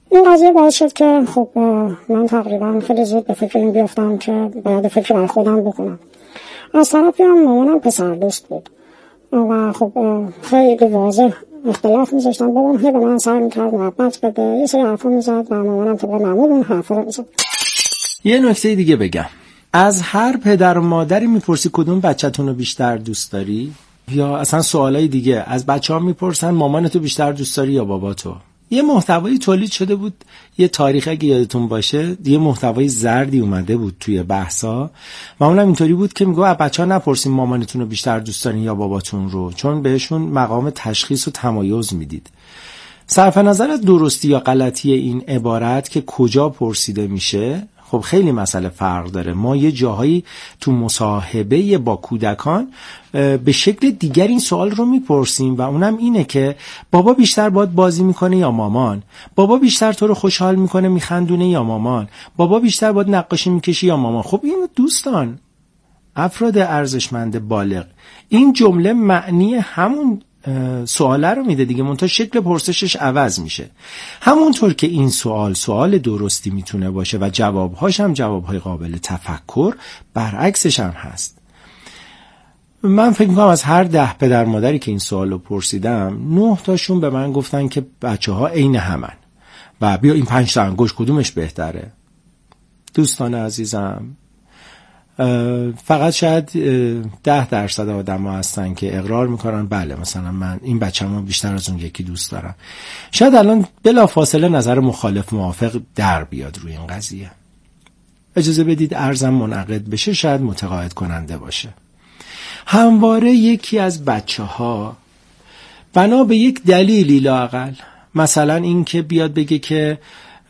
این قضیه باعث شد که خب من تقریبا خیلی زود به فکر این بیافتم که باید فکر بر خودم بکنم. از طرفی هم مامانم پسر دوست بود و خب خیلی واضح اختلاف میذاشتن. بابام هی به من سعی میکرد محبت بده، یه سری حرفا میزد و مامانم طبق معمول اون حرفا رو میزد. یه نکته دیگه بگم، از هر پدر و مادری میپرسی کدوم بچه‌تون رو بیشتر دوست داری؟ یا اصلا سوالای دیگه از بچه‌ها میپرسن مامانتو بیشتر دوست داری یا باباتو؟ یه محتوایی تولید شده بود، یه تاریخ اگه یادتون باشه، یه محتوای زردی اومده بود توی بحثا. معمولا اینطوری بود که میگه بچه‌ها نپرسین مامانتون رو بیشتر دوست دارین یا باباتون رو، چون بهشون مقام تشخیص و تمایز میدید. صرف نظر از درستی یا غلطی این عبارت که کجا پرسیده میشه، خب خیلی مسئله فرق داره. ما یه جاهایی تو مصاحبه با کودکان به شکل دیگر این سوال رو میپرسیم و اونم اینه که بابا بیشتر باهات بازی میکنه یا مامان؟ بابا بیشتر تو رو خوشحال میکنه میخندونه یا مامان؟ بابا بیشتر باهات نقاشی میکشی یا مامان؟ خب این دوستان، افراد ارزشمند بالغ، این جمله معنی همون سواله رو میده دیگه، منتها شکل پرسشش عوض میشه. همونطور که این سوال درستی میتونه باشه و جوابهاش هم جوابهای قابل تفکر، برعکسش هم هست. من فکر میکنم از هر 10 پدر مادری که این سوال رو پرسیدم 9 تاشون به من گفتن که بچه ها عین همن و بیا این 5 تا انگشت کدومش بهتره. دوستان عزیزم، فقط شاید 10% آدم ها هستن که اقرار میکنن بله مثلا من این بچه‌مو بیشتر از اون یکی دوست دارم. شاید الان بلافاصله نظر مخالف موافق در بیاد روی این قضیه. اجازه بدید عرضم منعقد بشه، شاید متقاعد کننده باشه. همواره یکی از بچه‌ها بنا به یک دلیلی لااقل، مثلا این که بیاد بگه که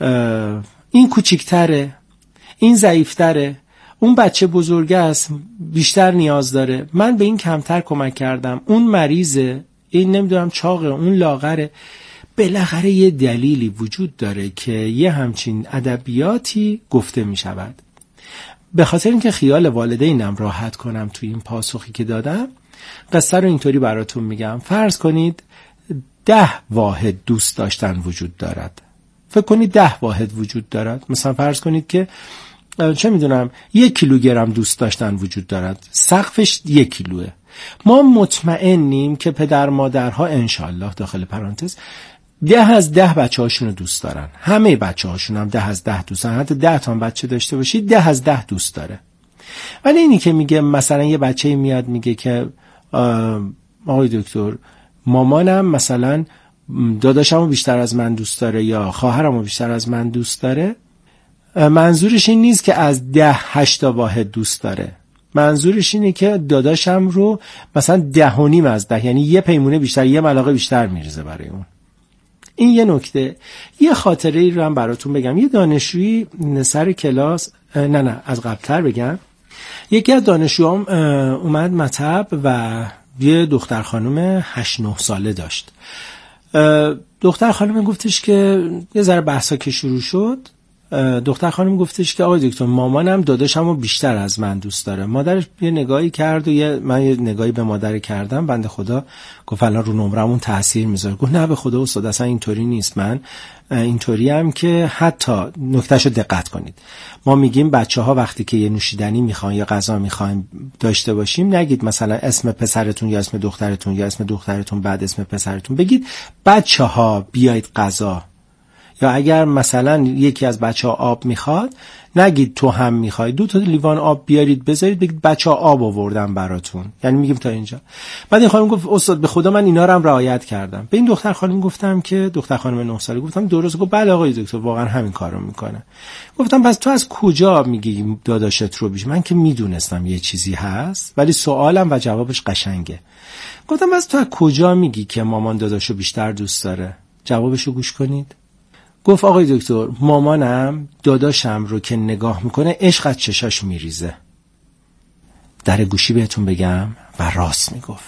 این کوچیک‌تره، این ضعیف‌تره، اون بچه بزرگه است بیشتر نیاز داره، من به این کمتر کمک کردم، اون مریضه، این نمیدونم چاقه، اون لاغره. بالاخره یه دلیلی وجود داره که یه همچین ادبیاتی گفته می شود. به خاطر اینکه خیال والدینم راحت کنم توی این پاسخی که دادم، قصه رو اینطوری براتون میگم. فرض کنید 10 واحد دوست داشتن وجود دارد. فکر کنید 10 واحد وجود دارد. مثلا فرض کنید که چه میدونم 1 کیلوگرم دوست داشتن وجود دارد، سقفش 1 کیلوه. ما مطمئنیم که پدر مادرها انشالله داخل پرانتز 10 از 10 بچه هاشون رو دوست دارن. همه بچه هاشون هم 10 از 10 دوست دارن. حتی 10 تا بچه داشته باشید 10 از 10 دوست داره. ولی اینی که میگه مثلا یه بچه میاد میگه که آقای دکتر مامانم مثلا داداشمو بیشتر از من دوست داره یا خواهرمو بیشتر از من دوست داره، منظورش این نیست که از 10-8 واحد دوست داره. منظورش اینه که داداشم رو مثلا 10.5 از 10، یعنی یه پیمونه بیشتر، یه ملاقه بیشتر میریزه برای اون. این یه نکته. یه خاطره ای رو هم براتون بگم. یه دانشجویی سر کلاس، نه از قبلتر بگم، یکی از دانشجوام اومد مطب و یه دختر خانم 8-9 ساله داشت. دختر خانم گفتش که یه ذره بحثا که شروع شد، دختر خانم گفتش که آقای دکتر مامانم داداشمو بیشتر از من دوست داره. مادرش یه نگاهی کرد و من یه نگاهی به مادر کردم. بنده خدا گفت الان رو نمرمون تاثیر میذاره. گفت نه به خدا استاد اصلا اینطوری نیست، من اینطوری هم که حتی نکتهشو دقت کنید، ما میگیم بچه‌ها وقتی که یه نوشیدنی میخوان یا غذا میخوان داشته باشیم نگید مثلا اسم پسرتون یا اسم دخترتون یا اسم دخترتون بعد اسم پسرتون، بگید بچه‌ها بیایید غذا. یا اگر مثلا یکی از بچه‌ها آب میخواد نگید تو هم میخوای، 2 تا لیوان آب بیارید بذارید، بگید بچه‌ها آب آوردن براتون. یعنی میگیم تا اینجا. بعد این خانم گفت استاد به خدا من اینا رو هم رعایت کردم. به این دختر خانم گفتم که دختر خانم 9 ساله گفتم درست؟ گفت بله آقای دکتر واقعا همین کارو میکنه. گفتم پس تو از کجا میگی داداشت رو بیش؟ من که میدونستم یه چیزی هست ولی سوالم و جوابش قشنگه. گفتم پس تو از کجا میگی که مامان داداشو بیشتر دوست داره؟ جوابشو گوش کنید. گفت آقای دکتر مامانم داداشم رو که نگاه میکنه عشق از چشاش میریزه. در گوشی بهتون بگم و راست میگفت.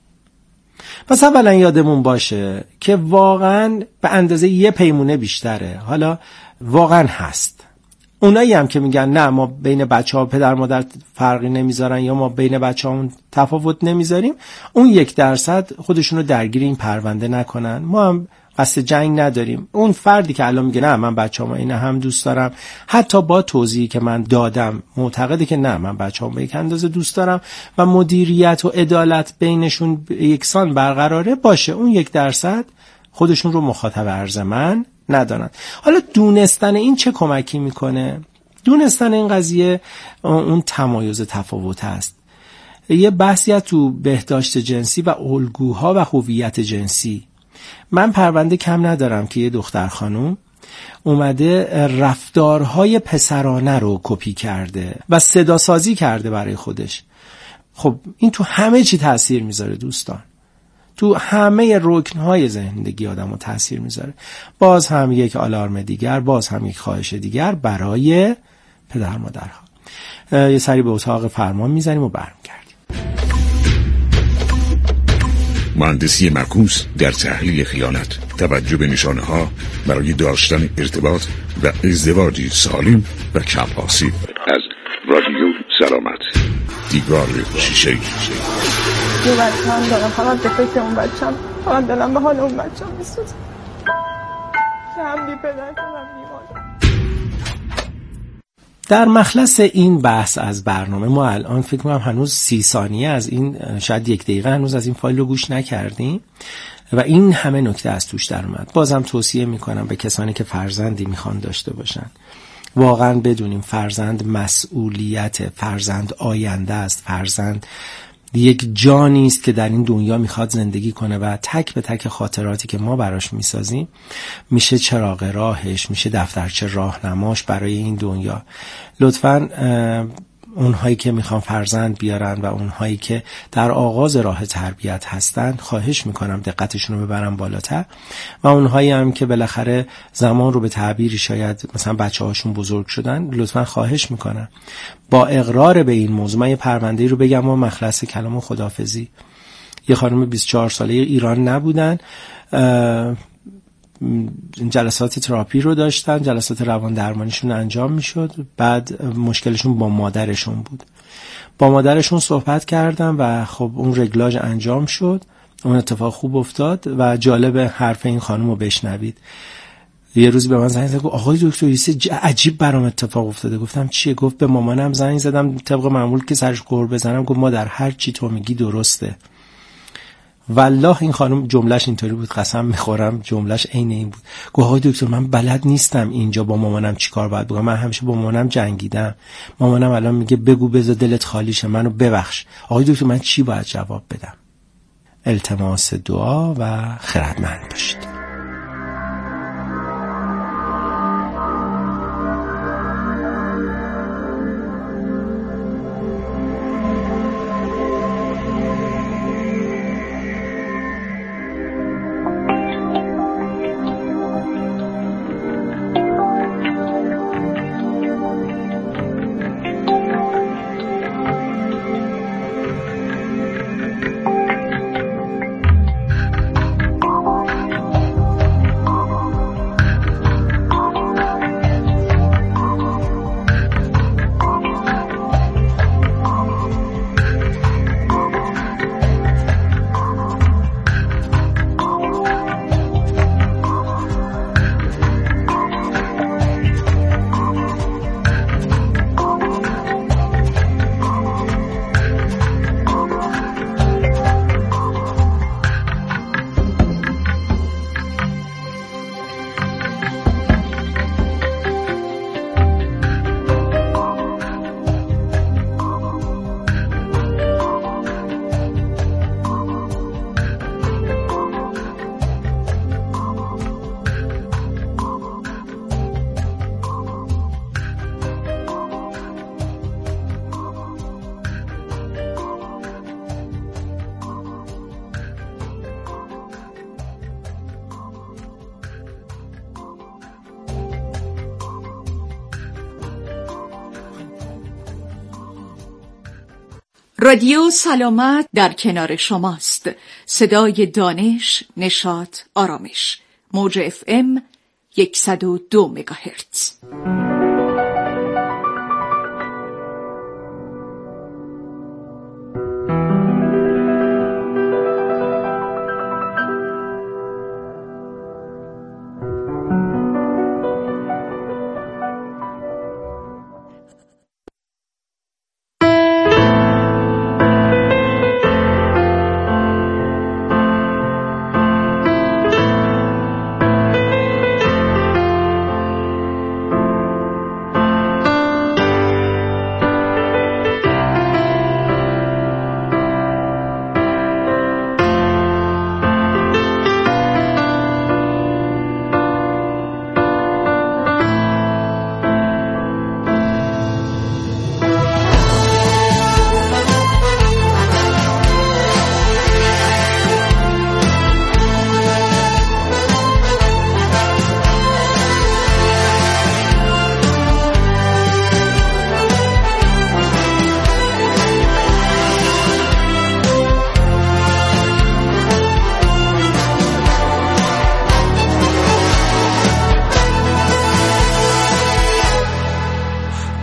پس اولا یادمون باشه که واقعا به اندازه یه پیمونه بیشتره. حالا واقعا هست اونایی هم که میگن نه ما بین بچه‌ها پدر مادر فرقی نمیذارن یا ما بین بچه‌هامون تفاوت نمیذاریم، اون 1% خودشونو درگیر این پرونده نکنن. ما هم قصد جنگ نداریم. اون فردی که الان میگه نه من بچه‌هامو اینا هم دوست دارم، حتی با توضیحی که من دادم معتقده که نه من بچه‌هامو به یک اندازه دوست دارم و مدیریت و عدالت بینشون یکسان برقراره، باشه اون 1% خودشون رو مخاطب ارز من ندارن. حالا دونستن این چه کمکی میکنه؟ دونستن این قضیه اون تمایز تفاوت است. یه بحثی از تو بهداشت جنسی و الگوها و هویت جنسی. من پرونده کم ندارم که یه دختر خانم اومده رفتارهای پسرانه رو کپی کرده و صدا سازی کرده برای خودش. خب این تو همه چی تأثیر میذاره دوستان، تو همه رکنهای زندگی آدم رو تأثیر میذاره. باز هم یک آلارم دیگر، باز هم یک خواهش دیگر برای پدر مادرها. یه سری به اتاق فرمان میزنیم و برمیگردیم. مهندسی معکوس در تحلیل خیانت، توجه به نشانه ها برای داشتن ارتباط و ازدواجی سالم و کم آسیب. از رادیو سلامت، دیوار شیشه‌ای. یه بچه هم دارم، فقط به فکر اون بچه هم، فقط دلم به حال اون بچه هم میسوزه که هم بی پدر کنم بیمار. در مخلص این بحث از برنامه ما الان فکر کنم هنوز 30 ثانیه از این، شاید 1 دقیقه هنوز از این فایل رو گوش نکردیم و این همه نکته از توش در اومد. بازم توصیه میکنم به کسانی که فرزندی میخوان داشته باشن، واقعا بدونیم فرزند مسئولیت، فرزند آینده است، فرزند یک جانی است که در این دنیا میخواد زندگی کنه و تک به تک خاطراتی که ما براش میسازیم میشه چراغ راهش، میشه دفترچه راهنماش برای این دنیا. لطفاً اونهایی که میخوان فرزند بیارن و اونهایی که در آغاز راه تربیت هستن، خواهش میکنم دقتشون رو ببرن بالاتر و اونهایی هم که بالاخره زمان رو به تعبیری شاید مثلا بچه هاشون بزرگ شدن، لطفاً خواهش میکنم با اقرار به این موضوع. من یه پرونده رو بگم و مخلص کلام خداحافظی. یه خانم 24 ساله ایران نبودن، جلسات تراپی رو داشتن، جلسات روان درمانیشون انجام میشد، بعد مشکلشون با مادرشون بود. با مادرشون صحبت کردم و خب اون رگلاژ انجام شد، اون اتفاق خوب افتاد و جالب حرف این خانم رو بشنوید. یه روز به من زنگ زد، گفت آقای دکتر یه عجیب برام اتفاق افتاده. گفتم چیه؟ گفت به مامانم زنگ زدم طبق معمول که سرش قور بزنم، گفت مادر هر چی تو میگی درسته. والله این خانم جملهش اینطوری بود، قسم میخورم جملهش عین این بود. گفت آقای دکتر من بلد نیستم اینجا با مامانم چیکار باید بکنم، من همیشه با مامانم جنگیدم، مامانم الان میگه بگو بذار دلت خالی شه، منو ببخش. آقای دکتر من چی باید جواب بدم؟ التماس دعا و خردمند باشید. رادیو سلامت در کنار شماست. صدای دانش، نشاط، آرامش. موج FM 102 مگاهرتز.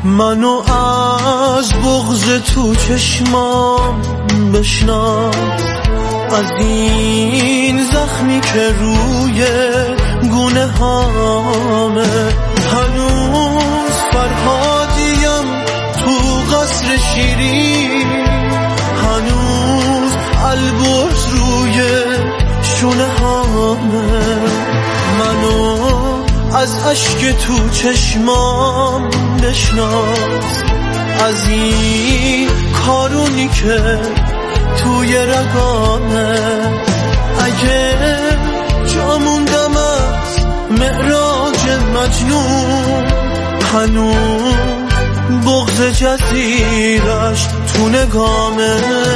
منو از بغض تو چشمام بشناس، از این زخمی که روی گونه هامه. هنوز فرهادیم تو قصر شیرین، هنوز البرز روی شونه هامه. منو از اشک تو چشمام بشناس، از این کارونی که توی رگامه. اگه جا موندم از معراج مجنون، هنوز بغض جزیرش تو نگامه.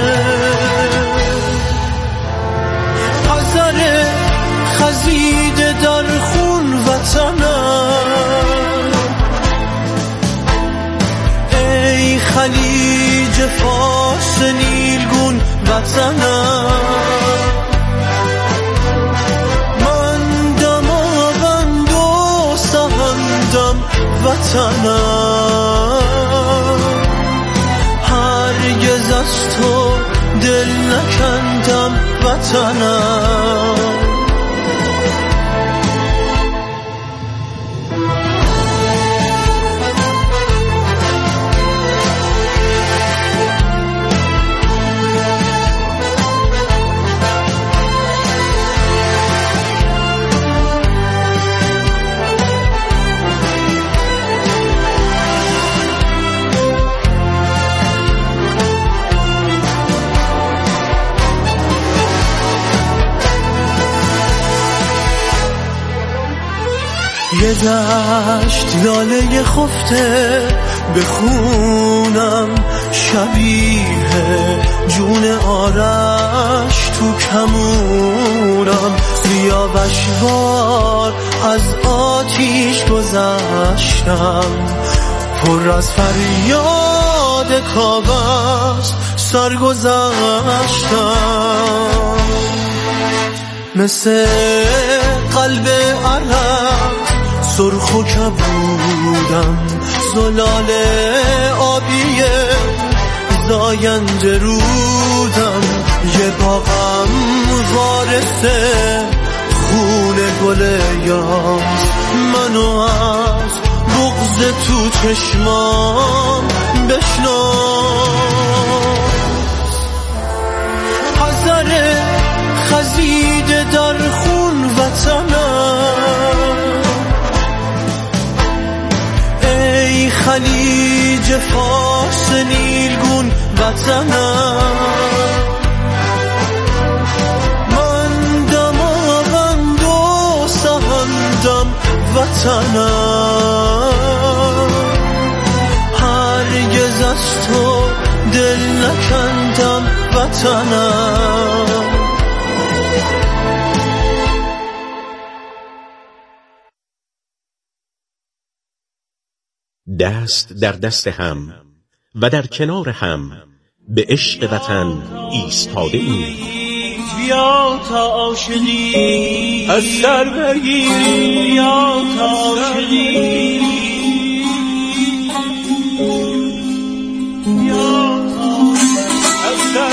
حذر خزیده در خون وطنم، ای خلیج فارس نیلگون وطنم. من دماوند و سهندم وطنم، هرگز از تو دل نکندم وطنم. یه دشت لاله خفته بخونم، شبیه جون آرش تو کمونم. سیاوش وار از آتیش گذشتم، پر از فریاد کاوش سرگذشتم. مثل قلب عرق سرخ و کبودم، زلال آبیه زاینده رودم. یه باغم وارثه خون گل یاس، منو از بغض تو چشمام بشناس. حذر خزیده در خون وطنم، ای خلیج فارس نیلگون وطنم. من دماوند و سهندم وطنم، هرگز از تو دل نکندم وطنم. دست در دست هم و در کنار هم به عشق وطن ایستاده ایم. بیا تا عاشقی از سر بگیری، بیا تا عاشقی، بیا تا از سر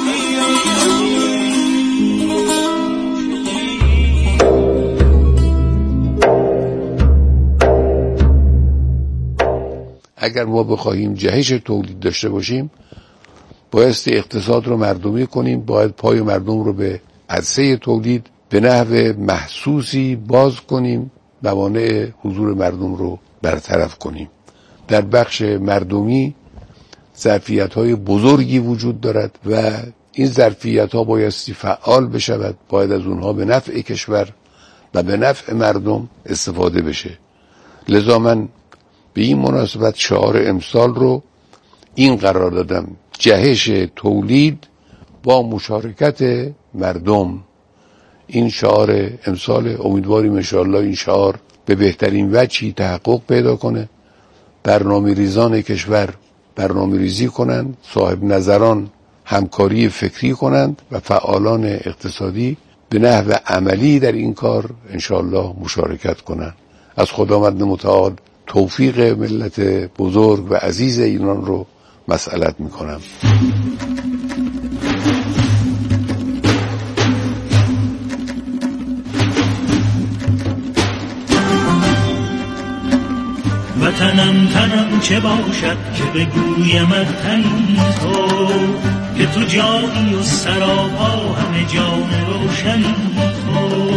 اگر ما بخواهیم جهش تولید داشته باشیم، بایستی اقتصاد رو مردمی کنیم، باید پای مردم رو به عرصه تولید به نحو محسوسی باز کنیم، موانع حضور مردم رو برطرف کنیم. در بخش مردمی ظرفیت‌های بزرگی وجود دارد و این ظرفیت‌ها بایستی فعال بشود، باید از اونها به نفع کشور و به نفع مردم استفاده بشه. لذا من به این مناسبت شعار امسال رو این قرار دادم: جهش تولید با مشارکت مردم. این شعار امسال، امیدواریم انشاءالله این شعار به بهترین وجهی تحقق پیدا کنه. برنامه ریزان کشور برنامه ریزی کنند، صاحب نظران همکاری فکری کنند و فعالان اقتصادی به نحو عملی در این کار انشاءالله مشارکت کنند. از خداوند متعال توفیق ملت بزرگ و عزیز ایران رو مسئلت میکنم. وطنم تنم چه باشد که بگویمت تنی تو، که تو جانی و سراپا همه جان روشنی تو.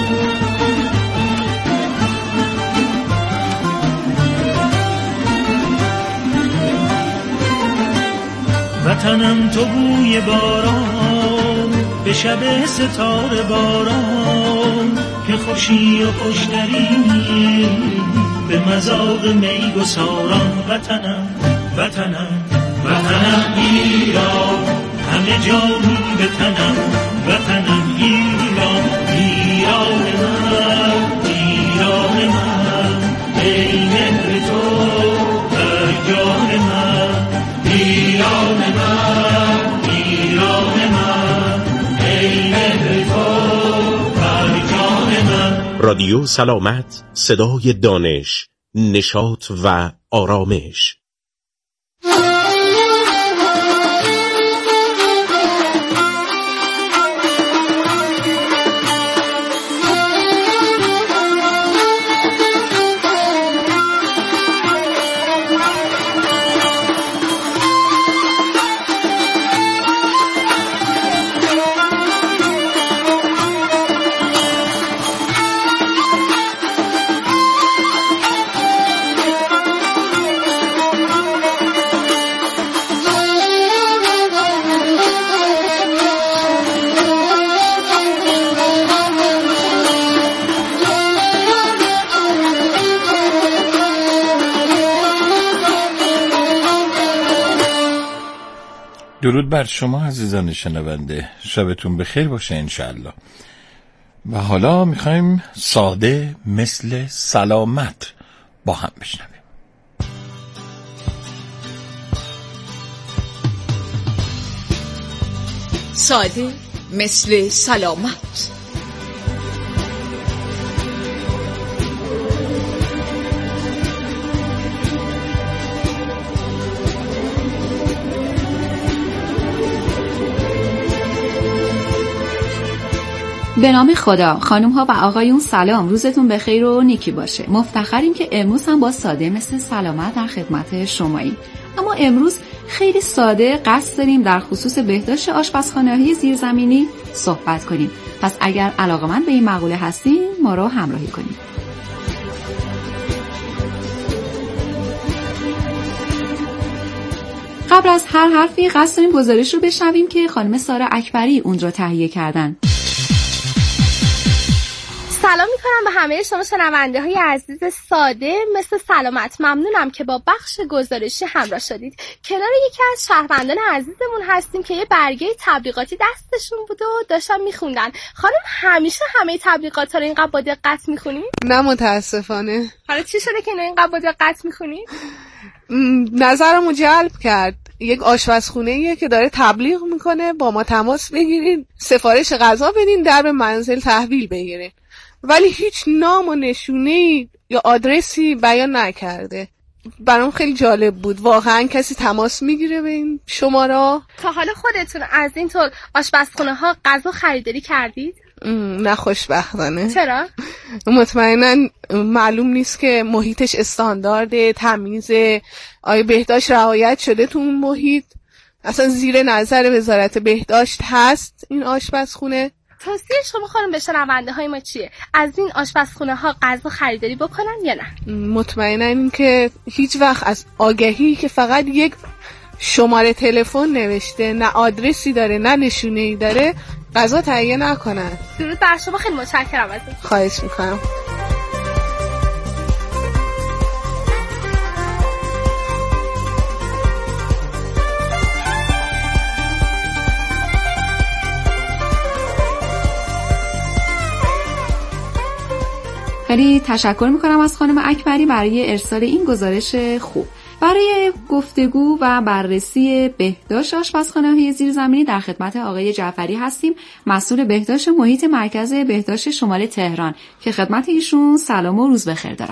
وطنم تو بوی باران به شب ستاره باران، که خوشی و خوشتری به مذاق می گساران. وطنم وطنم وطنم ایران، همه جانی به تنم. وطنم ایران، ایران من، ایران من، ای مهر تو در جان من. ایران من، ایران من، ای مهر تو در جان من. رادیو سلامت، صدای دانش، نشاط و آرامش. درود بر شما عزیزان شنونده، شبتون بخیر باشه انشالله. و حالا میخوایم ساده مثل سلامت با هم بشنویم. ساده مثل سلامت. به نام خدا. خانم ها و آقایون سلام، روزتون بخیر و نیکی باشه. مفتخریم که امروز هم با ساده مثل سلامت در خدمت شماییم. اما امروز خیلی ساده قصد داریم در خصوص بهداشت آشپزخانه‌های زیرزمینی صحبت کنیم. پس اگر علاقه‌مند به این مقوله هستین ما رو همراهی کنید. قبل از هر حرفی قصد داریم گزارش رو بشنویم که خانم سارا اکبری اون رو تهیه کردن. سلام میکنم به همه شما شنونده های عزیز ساده مثل سلامت. ممنونم که با بخش گزارشی همراه شدید. کنار یکی از شهروندان عزیزمون هستیم که یه برگه تبلیغاتی دستشون بود و داشتن میخوندن. خانم همیشه همه تبلیغات ها رو اینقدر با دقت میخونی؟ نه متاسفانه. حالا چی شده که اینقدر با دقت میخونی؟ نظرمو جلب کرد. یک آشپزخونه‌ایه که داره تبلیغ میکنه با ما تماس بگیرین، سفارش غذا بدین، در به منزل تحویل بگیرین، ولی هیچ نام و نشونه‌ای یا آدرسی بیان نکرده. برام خیلی جالب بود. واقعا کسی تماس میگیره به این شماره؟ تا حالا خودتون از این طور آشپزخونه ها غذا خریداری کردید؟ نه خوشبختانه. چرا؟ مطمئنا معلوم نیست که محیطش استاندارده، تمیزه، آیا بهداشت رعایت شده تو اون محیط، اصلا زیر نظر وزارت بهداشت هست این آشپزخونه. توصیه شما خانم به شنونده های ما چیه؟ از این آشپزخونه ها غذا خریداری بکنن یا نه؟ مطمئنا این که هیچ وقت از آگهی که فقط یک شماره تلفن نوشته، نه آدرسی داره نه نشونه‌ای داره، غذا تهیه نکنن. درود بر شما، خیلی متشکرم ازتون. خواهش میکنم. خیلی تشکر میکنم از خانم اکبری برای ارسال این گزارش خوب. برای گفتگو و بررسی بهداشت آشپزخانه‌های زیرزمینی در خدمت آقای جعفری هستیم، مسئول بهداشت محیط مرکز بهداشت شمال تهران، که خدمت ایشون سلام و روز بخیر دارم.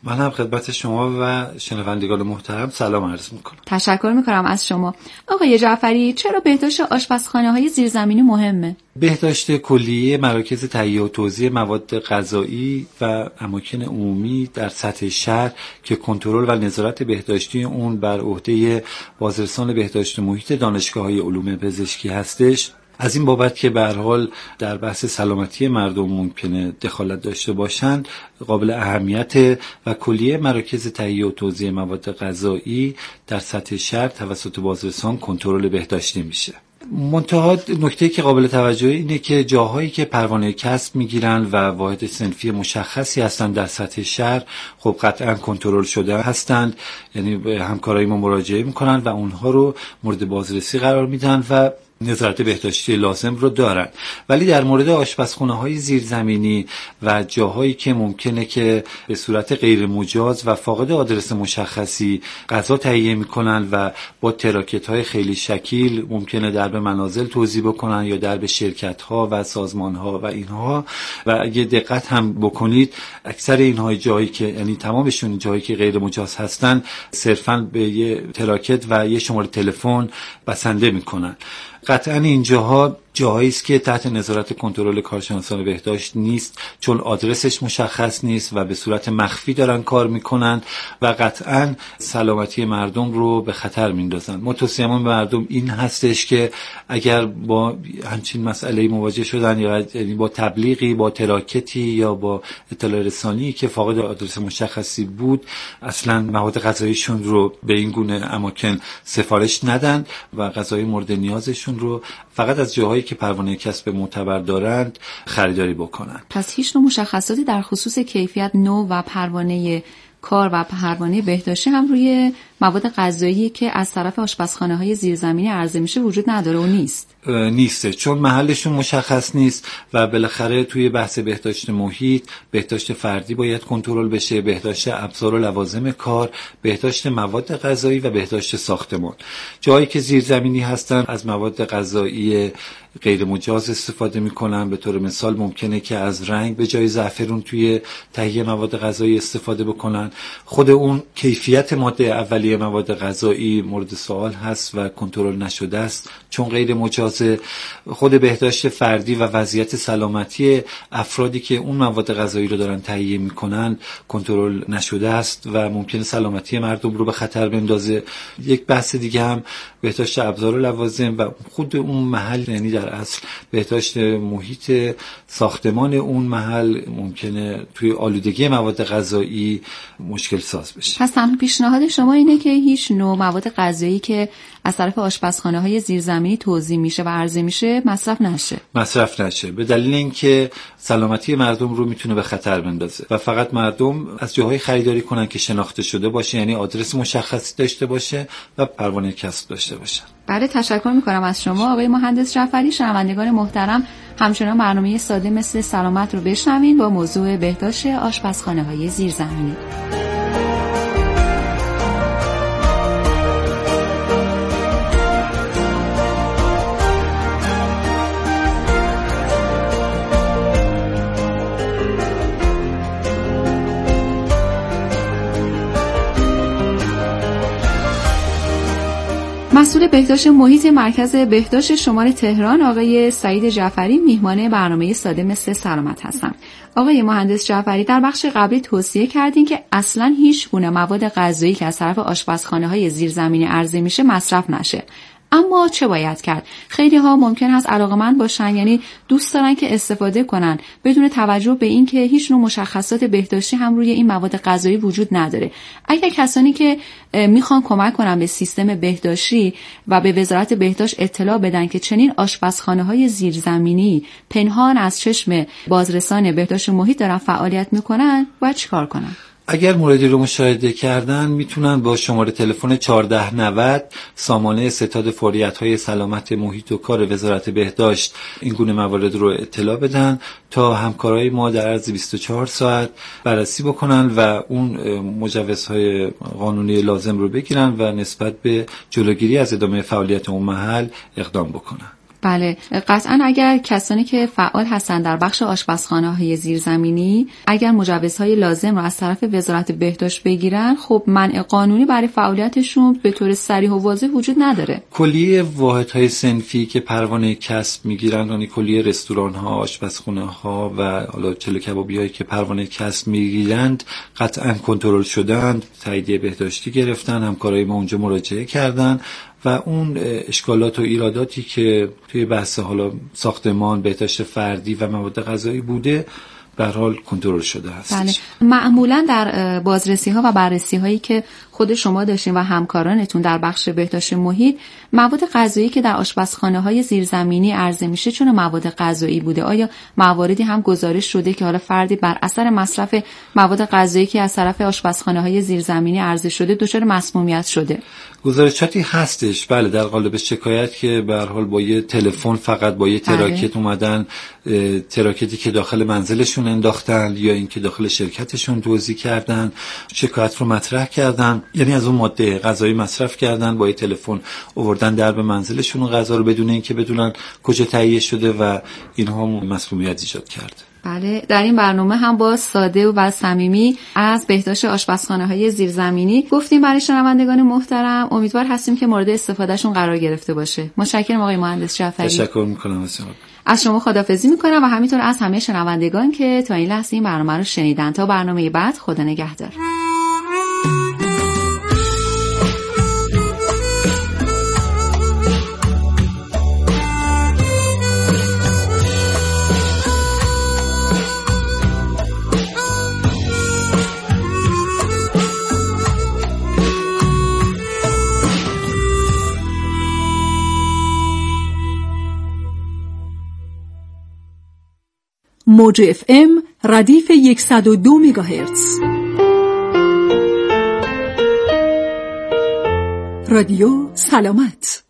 من هم خدمت شما و شنوندگان محترم سلام عرض میکنم. تشکر میکنم از شما. آقای جعفری، چرا بهداشت آشپزخانه‌های زیرزمینی مهمه؟ بهداشت کلیه مراکز تهیه و توزیع مواد غذایی و اماکن عمومی در سطح شهر که کنترل و نظارت بهداشتی اون بر عهده بازرسان بهداشت محیط دانشگاه‌های علوم پزشکی هستش، از این بابت که به هر حال در بحث سلامتی مردم ممکنه دخالت داشته باشند قابل اهمیت و کلیه مراکز تهیه و توزیع مواد غذایی در سطح شهر توسط بازرسان کنترل بهداشتی میشه. منتها نکته که قابل توجه اینه که جاهایی که پروانه کسب میگیرن و واحد صنفی مشخصی هستند در سطح شهر خب قطعا کنترل شده هستند، یعنی به همکارای ما مراجعه میکنن و اونها رو مورد بازرسی قرار میدن و نظارت بهداشتی لازم رو دارن. ولی در مورد آشپزخانه‌های زیرزمینی و جاهایی که ممکنه که به صورت غیر مجاز و فاقد آدرس مشخصی غذا تهیه میکنن و با تراکت‌های خیلی شکیل ممکنه درب منازل توزیع بکنن یا درب شرکت‌ها و سازمان‌ها و اینها، و اگه دقت هم بکنید اکثر اینها جایی که یعنی تمامشون جایی که غیر مجاز هستن صرفاً به یه تراکت و یه شماره تلفن بسنده میکنن. قطعا این جاهایی است که تحت نظارت کنترل کارشناسان بهداشت نیست، چون آدرسش مشخص نیست و به صورت مخفی دارن کار میکنن و قطعا سلامتی مردم رو به خطر میندازن. ما توصیه‌مون به مردم این هستش که اگر با همچین مسئله‌ای مواجه شدن یا یعنی با تبلیغی، با تراکتی یا با اطلاع رسانی که فاقد آدرس مشخصی بود، اصلا مواد غذاییشون رو به این گونه اماکن سفارش ندن و غذای مورد نیازشون رو فقط از جاهایی که پروانه کسب معتبر دارند خریداری بکنن. پس هیچ نوع مشخصاتی در خصوص کیفیت، نوع و پروانه کار و پروانه بهداشتی هم روی مواد غذایی که از طرف آشپزخانه‌های زیرزمینی عرضه میشه وجود نداره و نیست، چون محلشون مشخص نیست و بالاخره توی بحث بهداشت محیط بهداشت فردی باید کنترل بشه، بهداشت ابزار و لوازم کار، بهداشت مواد غذایی و بهداشت ساختمان. جایی که زیرزمینی هستن از مواد غذایی غیر مجاز استفاده میکنن. به طور مثال ممکنه که از رنگ به جای زعفرون توی تهیه مواد غذایی استفاده بکنن. خود اون کیفیت ماده اولیه مواد غذایی مورد سوال هست و کنترل نشده است چون غیر مجازه. خود بهداشت فردی و وضعیت سلامتی افرادی که اون مواد غذایی رو دارن تهیه میکنن کنترل نشده است و ممکنه سلامتی مردم رو به خطر بندازه. یک بحث دیگه هم بهداشت ابزار و لوازم و خود اون محل، یعنی در اصل بهداشت محیط ساختمان اون محل ممکنه توی آلودگی مواد غذایی مشکل ساز بشه. پس تنها پیشنهاد شما اینه که هیچ نوع مواد غذایی که از طرف آشپزخانه‌های زیرزمینی توزیع میشه و عرضه میشه مصرف نشه به دلیل اینکه سلامتی مردم رو میتونه به خطر بندازه و فقط مردم از جاهای خریداری کنن که شناخته شده باشه، یعنی آدرس مشخصی داشته باشه و پروانه کسب داشته باشه. بله، تشکر میکنم از شما آقای مهندس جعفری. شنوندگان محترم، همچنان برنامه ساده مثل سلامت رو بشنوین با موضوع بهداشت آشپزخانه‌های زیرزمینی. مسئول بهداشت محیط مرکز بهداشت شمال تهران آقای سعید جعفری میهمان برنامه ساده مثل سلامت هستند. آقای مهندس جعفری، در بخش قبلی توصیه کردین که اصلاً هیچ گونه مواد غذایی که از طرف آشپزخانه‌های زیرزمینی عرضه میشه مصرف نشه. اما چه باید کرد؟ خیلی ها ممکن هست علاقه‌مند باشن، یعنی دوست دارن که استفاده کنن بدون توجه به این که هیچ نوع مشخصات بهداشتی هم روی این مواد غذایی وجود نداره. اگر کسانی که میخوان کمک کنن به سیستم بهداشتی و به وزارت بهداشت اطلاع بدن که چنین آشپزخانه‌های زیرزمینی پنهان از چشم بازرسان بهداشت محیط دارن فعالیت میکنن، باید چیکار کنن؟ اگر موردی رو مشاهده کردن میتونن با شماره تلفن 1490 سامانه ستاد فوریت‌های سلامت محیط و کار وزارت بهداشت این گونه موارد رو اطلاع بدن تا همکارای ما در عرض 24 ساعت بررسی بکنن و اون مجوزهای قانونی لازم رو بگیرن و نسبت به جلوگیری از ادامه فعالیت اون محل اقدام بکنن. بله، قطعا اگر کسانی که فعال هستند در بخش آشپزخانه‌های زیرزمینی اگر مجوزهای لازم رو از طرف وزارت بهداشت بگیرن، خب منع قانونی برای فعالیتشون به طور صریح و واضح وجود نداره. کلیه واحدهای صنفی که پروانه کسب میگیرن، یعنی کلیه رستوران‌ها، آشپزخانه‌ها و حالا چلو کبابی‌هایی که پروانه کسب میگیرند قطعا کنترل شدند، تاییدیه بهداشتی گرفتن، همکارای ما اونجا مراجعه کردن و اون اشکالات و ایراداتی که توی بحث حالا ساختمان، بهداشت فردی و مواد غذایی بوده به هر حال کنترل شده هست. بله. معمولا در بازرسی‌ها و بررسی‌هایی که خود شما داشتین و همکارانتون در بخش بهداشت محیط، مواد غذایی که در آشپزخانه‌های زیرزمینی عرضه میشه چون مواد غذایی بوده، آیا مواردی هم گزارش شده که حالا فردی بر اثر مصرف مواد غذایی که از طرف آشپزخانه‌های زیرزمینی عرضه شده دچار مسمومیت شده؟ گزارشاتی هستش، بله، در قالب شکایت که به هر حال با یه تلفن فقط با یه تراکت اومدن، تراکتی که داخل منزلشون انداختن یا اینکه داخل شرکتشون توزیع کردن، شکایت رو مطرح کردن، یعنی از اون ماده غذایی مصرف کردن، با یه تلفن آوردن درب منزلشون و غذا رو بدون اینکه بدونن کجا تهیه شده و اینها مسمومیت ایجاد کرد. بله، در این برنامه هم با ساده و صمیمی از بهداشت آشپزخانه‌های زیرزمینی گفتیم برای شنوندگان محترم. امیدوار هستیم که مورد استفادهشون قرار گرفته باشه. متشکرم آقای مهندس جعفری. تشکر می‌کنم از شما خداحافظی می‌کنم و همینطور از همه شنوندگان که تا این لحظه این برنامه رو شنیدن. تا برنامه بعد، خدا نگهدار. موج FM ردیف 102 مگاهرتز. رادیو سلامت.